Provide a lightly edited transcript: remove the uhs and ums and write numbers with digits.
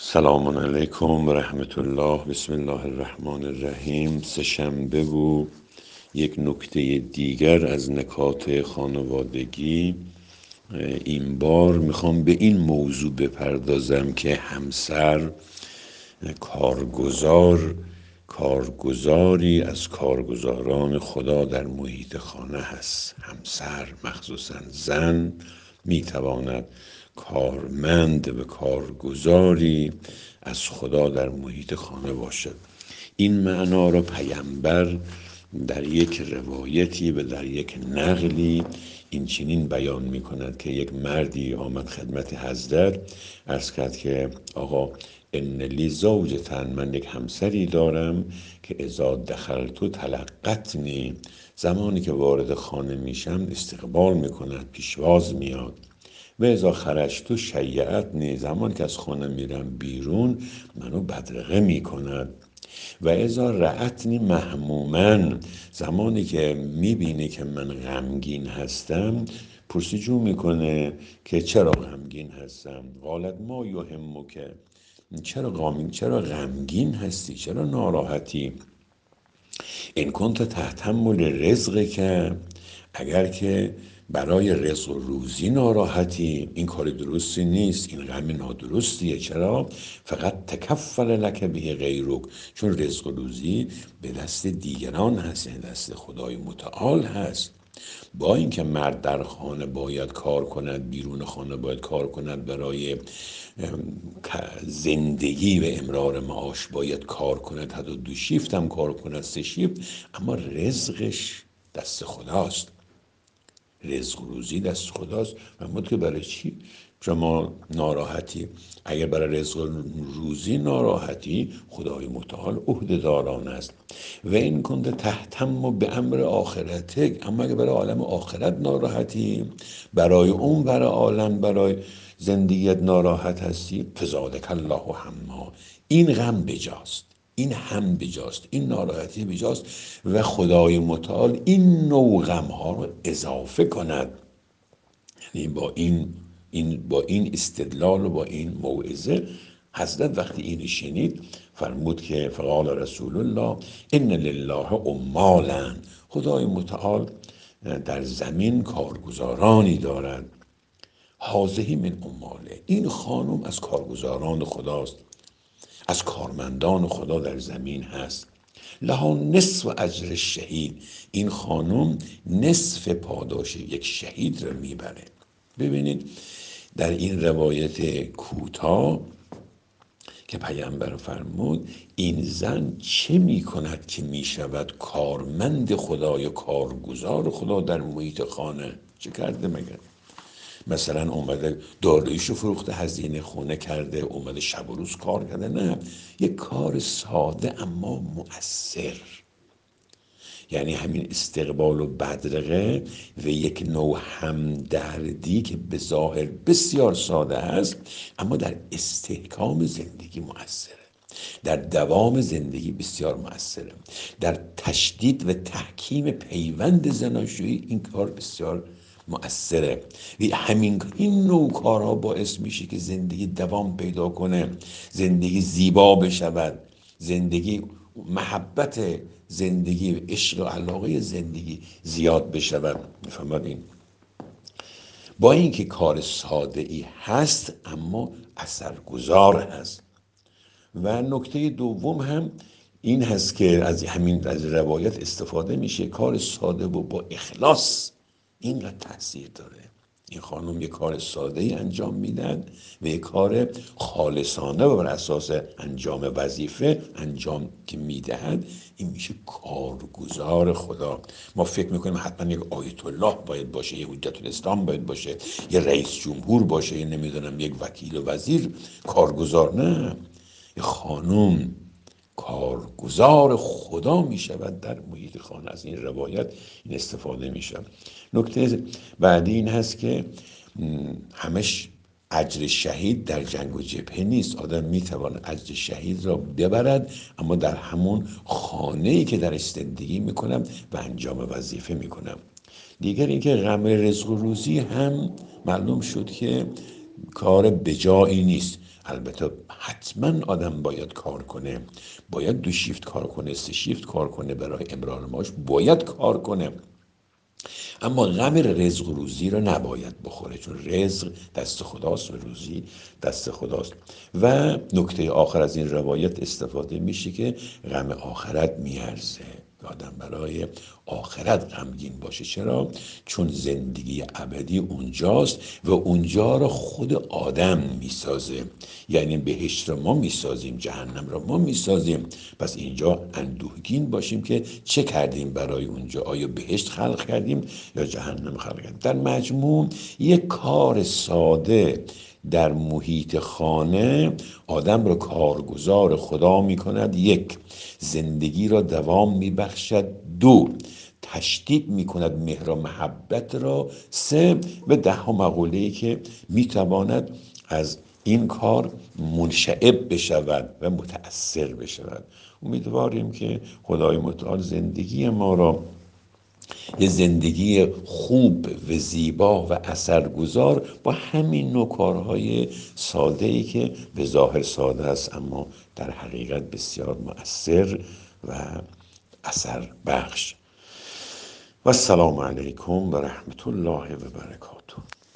سلام علیکم و رحمت الله. بسم الله الرحمن الرحیم. سه‌شنبه و یک نکته دیگر از نکات خانوادگی. این بار میخوام به این موضوع بپردازم که همسر کارگزاری از کارگزاران خدا در محیط خانه هست. همسر مخصوصا زن میتواند کارمند و کارگزاری از خدا در محیط خانه باشد. این معنا را پیامبر در یک روایتی و در یک نقلی این چنین بیان می کند که یک مردی آمد خدمت حضرت، عرض کرد که آقا ان لی زوجتن، من یک همسری دارم که اذا دخلت تلقتنی، زمانی که وارد خانه میشم استقبال میکند، پیشواز میاد. و اذا خرجت شیعتنی، زمانی که از خانه میرم بیرون منو بدرقه میکند. و اذا رأتنی مهموما، زمانی که میبینه که من غمگین هستم پرسجو میکنه که چرا غمگین هستم. قالت ما یهمک، چرا غمگین هستی، چرا ناراحتی. این کنت تهتم رزق، که اگر که برای رزق و روزی ناراحتی، این کار درستی نیست، این غم نادرستیه. چرا؟ فقط تکفل لک به غیرک، چون رزق و روزی به دست دیگران هست، یعنی دست خدای متعال هست. با اینکه مرد در خانه باید کار کند، بیرون خانه باید کار کند، برای زندگی و امرار معاش باید کار کند، حتی 2 شیفت هم کار کند، 3 شیفت، اما رزقش دست خداست، رزق و روزی دست خداست. و که برای چی شما ناراحتی؟ اگر برای رزق و روزی ناراحتی، خدای متعال عهده‌داران است. و این کنده تهتم به امر آخرتک، اما اگر برای عالم آخرت ناراحتی، برای اون برای عالم، برای زندگیت ناراحت هستی، فزادک الله همه، این غم بجاست، این هم بجاست، این ناراحتی بجاست و خدای متعال این نوع غم ها رو اضافه کند. یعنی با این استدلال و با این موعظه حضرت وقتی این شنید فرمود که فقال رسول الله ان لله عمالا، خدای متعال در زمین کارگزارانی دارد. هذه من عماله، این خانم از کارگزاران خداست، از کارمندان خدا در زمین هست. لها نصف اجر شهید، این خانم نصف پاداش یک شهید را میبره. ببینید در این روایت کوتاه که پیامبر فرمود، این زن چه میکند که میشود کارمند خدا یا کارگزار خدا در محیط خانه؟ چه کرده مگر؟ مثلا اومده دارویشو فروخته، هزینه خونه کرده، اومده شب و روز کار کرده؟ نه، یک کار ساده اما مؤثر. یعنی همین استقبال و بدرقه و یک نوع همدردی که به ظاهر بسیار ساده است اما در استحکام زندگی مؤثره، در دوام زندگی بسیار مؤثره، در تشدید و تحکیم پیوند زناشویی این کار بسیار مؤثره. و این نوع کارها باعث میشه که زندگی دوام پیدا کنه، زندگی زیبا بشود، زندگی محبت زندگی، عشق و علاقه زندگی زیاد بشود. میفهمید؟ با اینکه کار ساده ای هست اما اثرگذار هست. و نکته دوم هم این هست که از روایت استفاده میشه، کار ساده و با اخلاص اینقدر تاثیر داره. این خانم یک کار ساده ای انجام میدن و یک کار خالصانه و بر اساس انجام وظیفه انجام که میدهد، این میشه کارگزار خدا. ما فکر میکنیم حتما یک آیت الله باید باشه، یک حجت الاسلام باید باشه، یک رئیس جمهور باشه، یا نمیدونم یک وکیل و وزیر کارگزار. نه، یک خانم کارگزار خدا می شود در محیط خانه. از این روایت این استفاده می شود. نکته بعدی این هست که همش اجر شهید در جنگ و جبهه نیست. آدم می تواند اجر شهید را ببرد اما در همون خانه‌ای که درش زندگی می کنم و انجام وظیفه می کنم. دیگر اینکه غم رزق و روزی هم معلوم شد که کار بجایی نیست. البته حتما آدم باید کار کنه، باید 2 شیفت کار کنه، 3 شیفت کار کنه، برای امرار معاش باید کار کنه، اما غم رزق و روزی رو نباید بخوره، چون رزق دست خداست و روزی دست خداست. و نکته آخر از این روایت استفاده میشه که غم آخرت میارزه، آدم برای آخرت غمگین باشه. چرا؟ چون زندگی ابدی اونجاست و اونجا رو خود آدم میسازه، یعنی بهشت رو ما میسازیم، جهنم رو ما میسازیم. پس اینجا اندوهگین باشیم که چه کردیم برای اونجا، آیا بهشت خلق کردیم یا جهنم خلق کردیم. در مجموع یک کار ساده در محیط خانه آدم را کارگزار خدا می کند. 1. زندگی را دوام می بخشد. 2. تشدید می کند مهر و محبت را. 3. و 10 مقوله‌ای که می تواند از این کار منشعب بشود و متأثر بشود. امیدواریم که خدای متعال زندگی ما را یه زندگی خوب و زیبا و اثرگذار با همین نوع کارهای ساده‌ای که به ظاهر ساده است اما در حقیقت بسیار مؤثر و اثر بخش. و السلام علیکم و رحمت الله و برکاته.